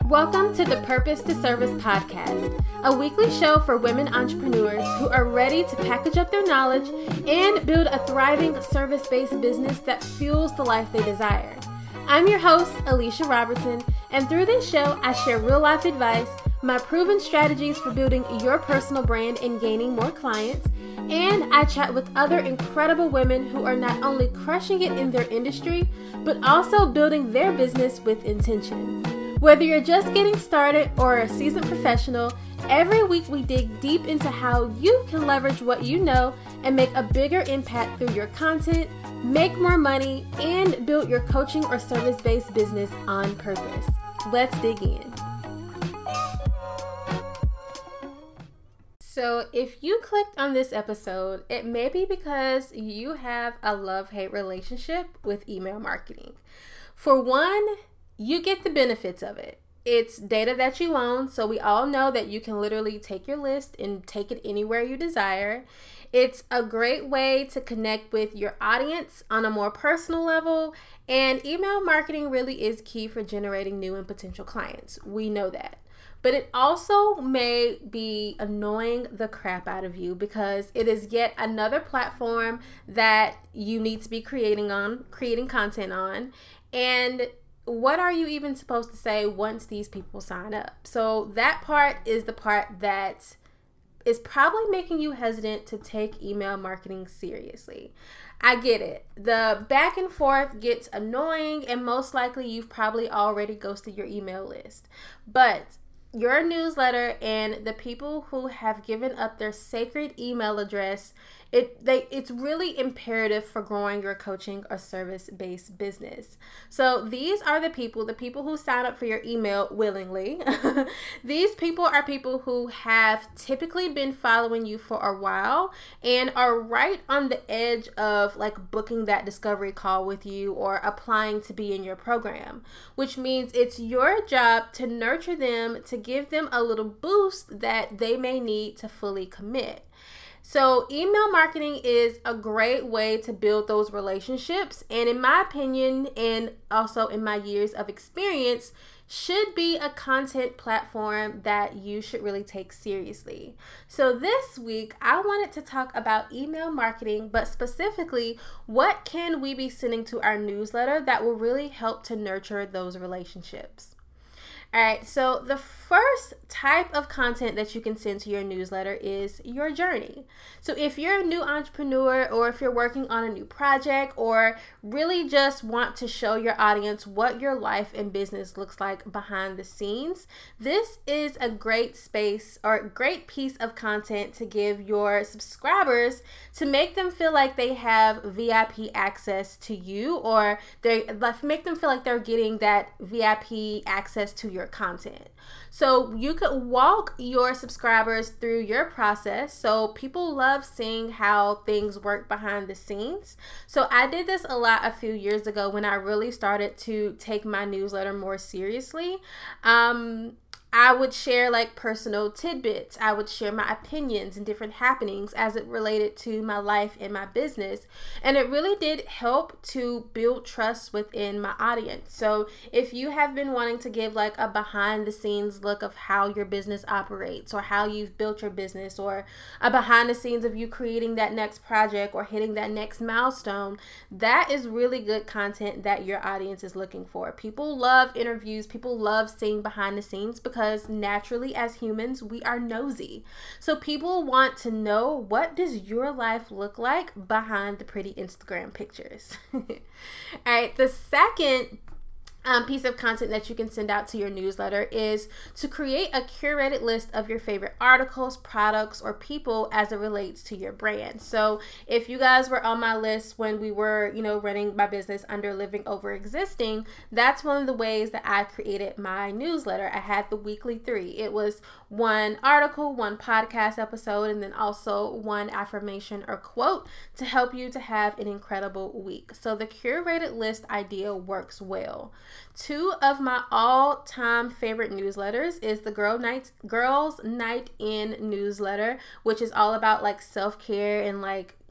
Welcome to the Purpose to Service podcast, a weekly show for women entrepreneurs who are ready to package up their knowledge and build a thriving service-based business that fuels the life they desire. I'm your host, Alicia Robertson, and through this show, I share real-life advice, my proven strategies for building your personal brand and gaining more clients, and I chat with other incredible women who are not only crushing it in their industry, but also building their business with intention. Whether you're just getting started or a seasoned professional, every week we dig deep into how you can leverage what you know and make a bigger impact through your content, make more money, and build your coaching or service-based business on purpose. Let's dig in. So if you clicked on this episode, it may be because you have a love-hate relationship with email marketing. For one, you get the benefits of it. It's data that you own, so we all know that you can literally take your list and take it anywhere you desire. It's a great way to connect with your audience on a more personal level, and email marketing really is key for generating new and potential clients. We know that. But it also may be annoying the crap out of you because it is yet another platform that you need to be creating content on. And what are you even supposed to say once these people sign up? So that part is the part that is probably making you hesitant to take email marketing seriously. I get it. The back and forth gets annoying, and most likely you've probably already ghosted your email list. But your newsletter and the people who have given up their sacred email address, it's really imperative for growing your coaching or service-based business. So these are the people who sign up for your email willingly. These people are people who have typically been following you for a while and are right on the edge of like booking that discovery call with you or applying to be in your program, which means it's your job to nurture them, to give them a little boost that they may need to fully commit. So email marketing is a great way to build those relationships, and in my opinion, and also in my years of experience, should be a content platform that you should really take seriously. So this week, I wanted to talk about email marketing, but specifically, what can we be sending to our newsletter that will really help to nurture those relationships? All right, so the first type of content that you can send to your newsletter is your journey. So if you're a new entrepreneur or if you're working on a new project or really just want to show your audience what your life and business looks like behind the scenes, this is a great space or a great piece of content to give your subscribers to make them feel like they have VIP access to you, or they make them feel like they're getting that VIP access to your content. So you could walk your subscribers through your process. So people love seeing how things work behind the scenes. So I did this a lot a few years ago when I really started to take my newsletter more seriously. I would share like personal tidbits. I would share my opinions and different happenings as it related to my life and my business. And it really did help to build trust within my audience. So if you have been wanting to give like a behind the scenes look of how your business operates or how you've built your business or a behind the scenes of you creating that next project or hitting that next milestone, that is really good content that your audience is looking for. People love interviews. People love seeing behind the scenes because naturally as humans, we are nosy. So people want to know, what does your life look like behind the pretty Instagram pictures? All right, the second piece of content that you can send out to your newsletter is to create a curated list of your favorite articles, products, or people as it relates to your brand. So if you guys were on my list when we were, running my business under Living Over Existing, that's one of the ways that I created my newsletter. I had the weekly 3. It was one article, one podcast episode, and then also one affirmation or quote to help you to have an incredible week. So the curated list idea works well. 2 of my all-time favorite newsletters is the Girls Night In newsletter, which is all about like self-care and like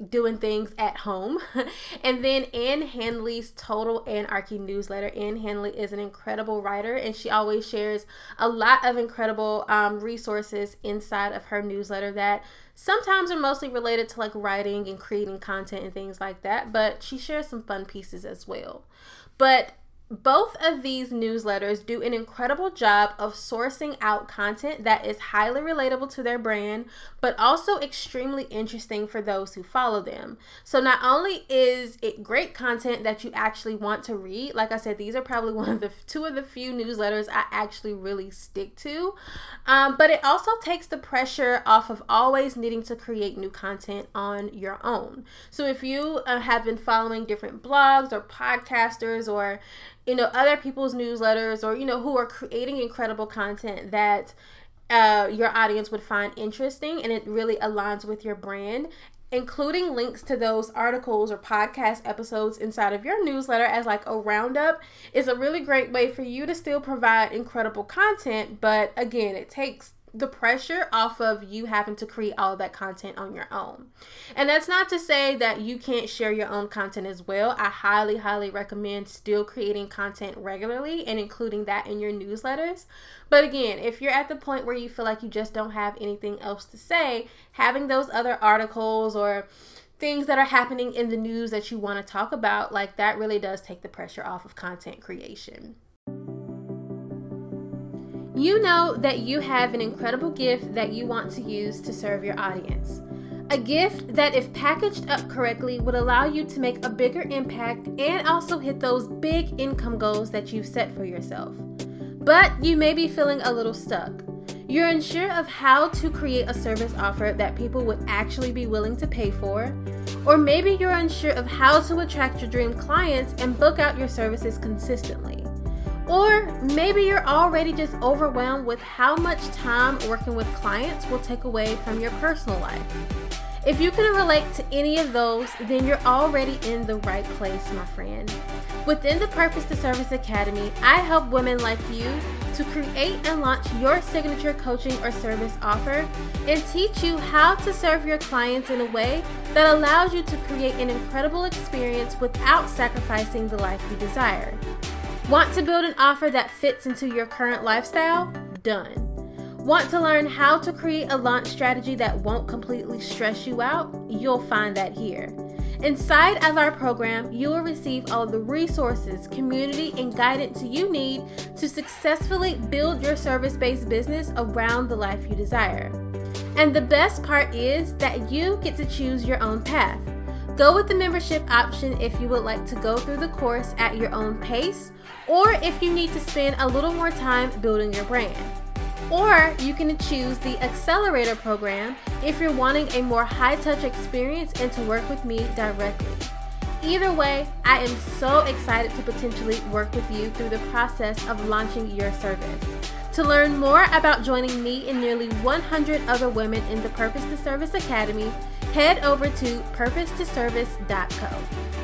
doing things at home. And then Ann Handley's Total Anarchy newsletter. Ann Handley is an incredible writer, and she always shares a lot of incredible resources inside of her newsletter that sometimes are mostly related to like writing and creating content and things like that, but she shares some fun pieces as well. But both of these newsletters do an incredible job of sourcing out content that is highly relatable to their brand, but also extremely interesting for those who follow them. So not only is it great content that you actually want to read, like I said, these are probably two of the few newsletters I actually really stick to, but it also takes the pressure off of always needing to create new content on your own. So if you have been following different blogs or podcasters or other people's newsletters, or, who are creating incredible content that your audience would find interesting and it really aligns with your brand, including links to those articles or podcast episodes inside of your newsletter as like a roundup is a really great way for you to still provide incredible content. But again, it takes the pressure off of you having to create all that content on your own. And that's not to say that you can't share your own content as well. I highly, highly recommend still creating content regularly and including that in your newsletters. But again, if you're at the point where you feel like you just don't have anything else to say, having those other articles or things that are happening in the news that you want to talk about, like that really does take the pressure off of content creation. You know that you have an incredible gift that you want to use to serve your audience. A gift that, if packaged up correctly, would allow you to make a bigger impact and also hit those big income goals that you've set for yourself. But you may be feeling a little stuck. You're unsure of how to create a service offer that people would actually be willing to pay for. Or maybe you're unsure of how to attract your dream clients and book out your services consistently. Or maybe you're already just overwhelmed with how much time working with clients will take away from your personal life. If you can relate to any of those, then you're already in the right place, my friend. Within the Purpose to Service Academy, I help women like you to create and launch your signature coaching or service offer and teach you how to serve your clients in a way that allows you to create an incredible experience without sacrificing the life you desire. Want to build an offer that fits into your current lifestyle? Done. Want to learn how to create a launch strategy that won't completely stress you out? You'll find that here. Inside of our program, you will receive all of the resources, community, and guidance you need to successfully build your service-based business around the life you desire. And the best part is that you get to choose your own path. Go with the membership option if you would like to go through the course at your own pace, or if you need to spend a little more time building your brand. Or you can choose the Accelerator program if you're wanting a more high-touch experience and to work with me directly. Either way, I am so excited to potentially work with you through the process of launching your service. To learn more about joining me and nearly 100 other women in the Purpose to Service Academy, head over to purposetoservice.co.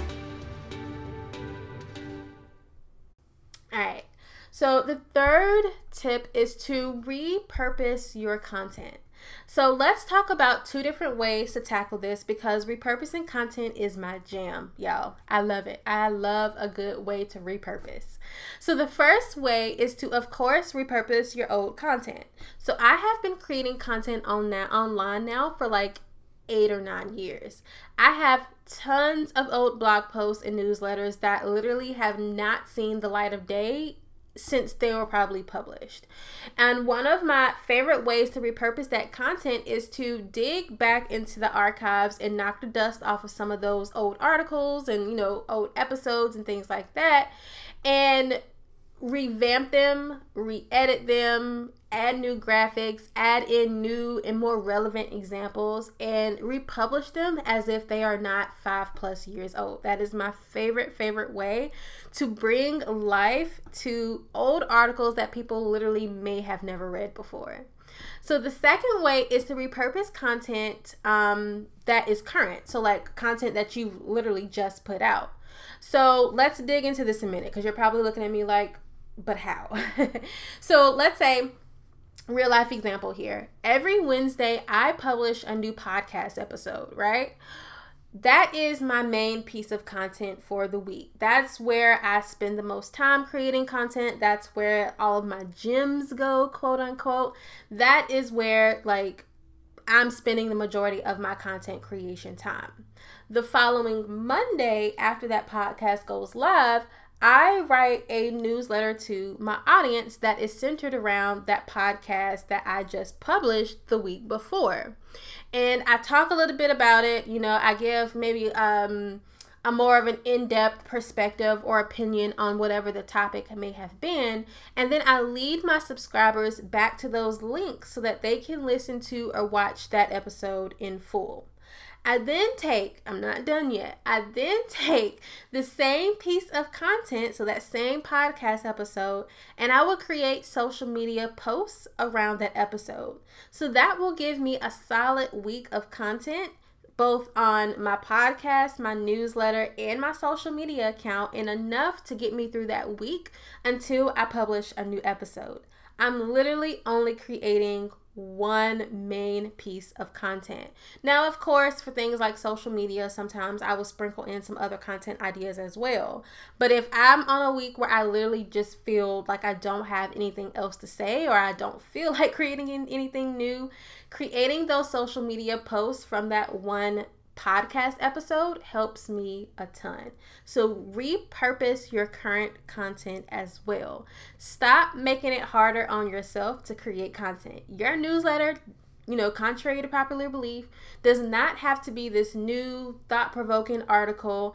All right. So the third tip is to repurpose your content. So let's talk about two different ways to tackle this because repurposing content is my jam, y'all. I love it. I love a good way to repurpose. So the first way is to, of course, repurpose your old content. So I have been creating content online now for like 8 or 9 years. I have tons of old blog posts and newsletters that literally have not seen the light of day since they were probably published. And one of my favorite ways to repurpose that content is to dig back into the archives and knock the dust off of some of those old articles and, old episodes and things like that, and revamp them, re-edit them, add new graphics, add in new and more relevant examples, and republish them as if they are not 5+ years old. That is my favorite way to bring life to old articles that people literally may have never read before. So the second way is to repurpose content that is current. So like content that you've literally just put out. So let's dig into this a minute because you're probably looking at me like, but how? So let's say, real life example here. Every Wednesday, I publish a new podcast episode, right? that is my main piece of content for the week. That's where I spend the most time creating content. That's where all of my gems go, quote unquote. That is where like I'm spending the majority of my content creation time. The following Monday, after that podcast goes live, I write a newsletter to my audience that is centered around that podcast that I just published the week before. And I talk a little bit about it. You know, I give maybe a more of an in-depth perspective or opinion on whatever the topic may have been. And then I lead my subscribers back to those links so that they can listen to or watch that episode in full. I then take, I'm not done yet, I then take the same piece of content, so that same podcast episode, and I will create social media posts around that episode. So that will give me a solid week of content, both on my podcast, my newsletter, and my social media account, and enough to get me through that week until I publish a new episode. I'm literally only creating one main piece of content. Now, of course, for things like social media, sometimes I will sprinkle in some other content ideas as well. But if I'm on a week where I literally just feel like I don't have anything else to say, or I don't feel like creating anything new, creating those social media posts from that one podcast episode helps me a ton. So repurpose your current content as well. Stop making it harder on yourself to create content. Your newsletter, contrary to popular belief, does not have to be this new thought-provoking article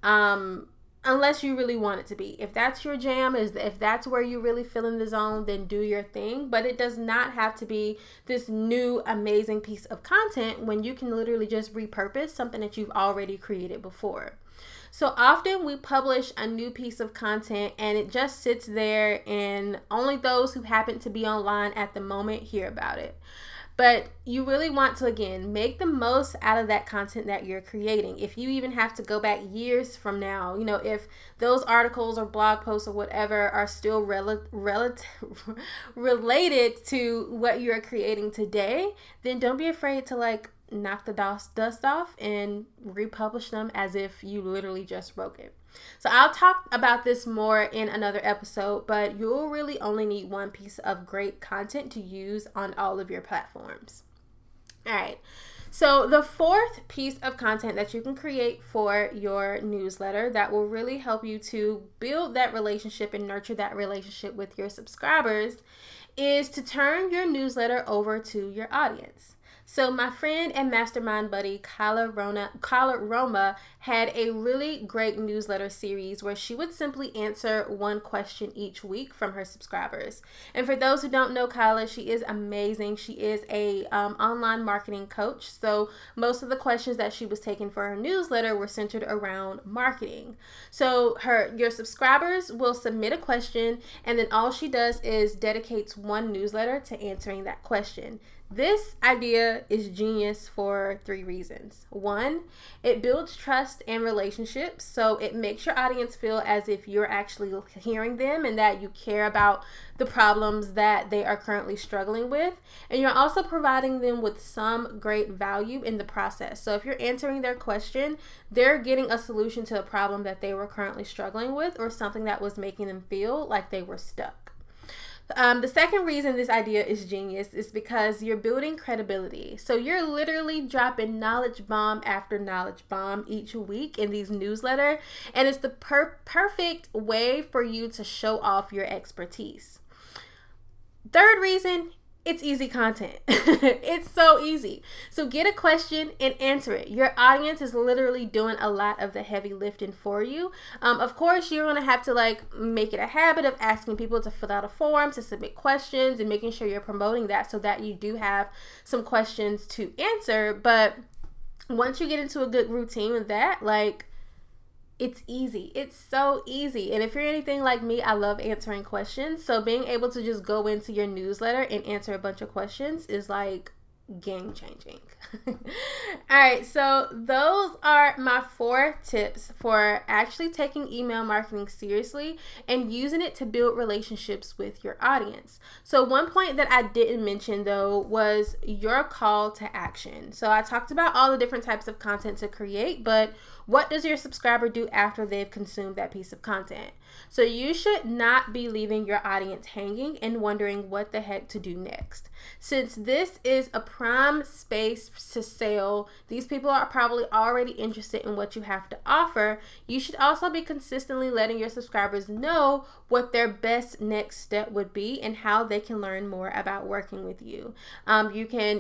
unless you really want it to be. If that's your jam, if that's where you really feel in the zone, then do your thing. But it does not have to be this new amazing piece of content when you can literally just repurpose something that you've already created before. So often we publish a new piece of content and it just sits there and only those who happen to be online at the moment hear about it. But you really want to, again, make the most out of that content that you're creating. If you even have to go back years from now, if those articles or blog posts or whatever are still related to what you're creating today, then don't be afraid to knock the dust off and republish them as if you literally just wrote it. So I'll talk about this more in another episode, but you'll really only need one piece of great content to use on all of your platforms. All right. So the fourth piece of content that you can create for your newsletter that will really help you to build that relationship and nurture that relationship with your subscribers is to turn your newsletter over to your audience. So my friend and mastermind buddy, Kyla Roma, had a really great newsletter series where she would simply answer one question each week from her subscribers. And for those who don't know Kyla, she is amazing. She is a online marketing coach. So most of the questions that she was taking for her newsletter were centered around marketing. So your subscribers will submit a question, and then all she does is dedicates one newsletter to answering that question. This idea is genius for 3 reasons. 1, it builds trust and relationships, so it makes your audience feel as if you're actually hearing them and that you care about the problems that they are currently struggling with. And you're also providing them with some great value in the process. So if you're answering their question, they're getting a solution to a problem that they were currently struggling with or something that was making them feel like they were stuck. The second reason this idea is genius is because you're building credibility. So you're literally dropping knowledge bomb after knowledge bomb each week in these newsletters, and it's the perfect way for you to show off your expertise. Third reason, it's easy content. It's so easy. So get a question and answer it. Your audience is literally doing a lot of the heavy lifting for you. Of course, you're going to have to make it a habit of asking people to fill out a form, to submit questions, and making sure you're promoting that so that you do have some questions to answer. But once you get into a good routine with that, it's easy. It's so easy. And if you're anything like me, I love answering questions. So being able to just go into your newsletter and answer a bunch of questions is game changing. All right, so those are my 4 tips for actually taking email marketing seriously and using it to build relationships with your audience. So one point that I didn't mention though was your call to action. So I talked about all the different types of content to create, but what does your subscriber do after they've consumed that piece of content? So you should not be leaving your audience hanging and wondering what the heck to do next. Since this is a prime space to sell, these people are probably already interested in what you have to offer. You should also be consistently letting your subscribers know what their best next step would be and how they can learn more about working with you. You can,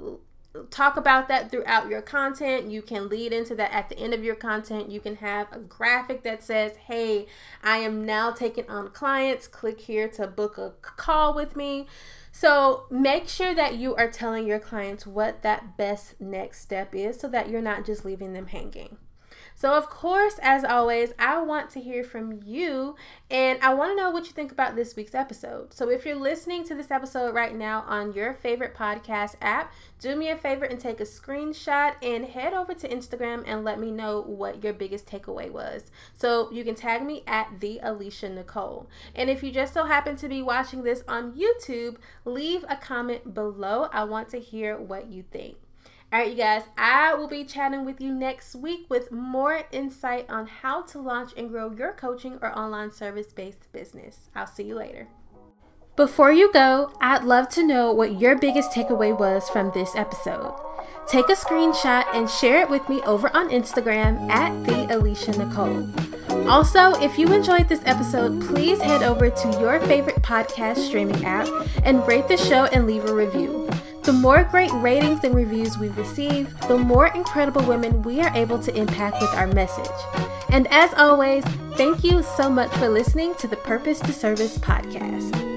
talk about that throughout your content. You can lead into that at the end of your content. You can have a graphic that says, hey, I am now taking on clients. Click here to book a call with me. So make sure that you are telling your clients what that best next step is so that you're not just leaving them hanging. So of course, as always, I want to hear from you and I want to know what you think about this week's episode. So if you're listening to this episode right now on your favorite podcast app, do me a favor and take a screenshot and head over to Instagram and let me know what your biggest takeaway was. So you can tag me at the Alicia Nicole. And if you just so happen to be watching this on YouTube, leave a comment below. I want to hear what you think. All right, you guys, I will be chatting with you next week with more insight on how to launch and grow your coaching or online service-based business. I'll see you later. Before you go, I'd love to know what your biggest takeaway was from this episode. Take a screenshot and share it with me over on Instagram at the Alicia Nicole. Also, if you enjoyed this episode, please head over to your favorite podcast streaming app and rate the show and leave a review. The more great ratings and reviews we receive, the more incredible women we are able to impact with our message. And as always, thank you so much for listening to the Purpose to Service podcast.